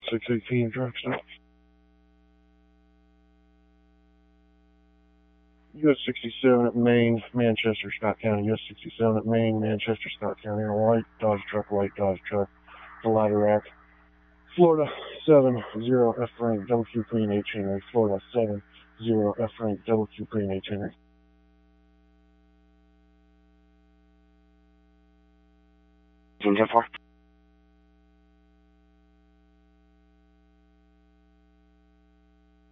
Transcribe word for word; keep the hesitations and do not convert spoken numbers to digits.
six eighteen truck stop. U S sixty-seven at Maine, Manchester, Scott County. U S sixty-seven at Maine, Manchester, Scott County. In a white Dodge truck, white Dodge truck. The ladder rack. Florida seven zero F rank double Q Queen H Henry. Florida seven zero F rank double Q Queen H Henry. Jeff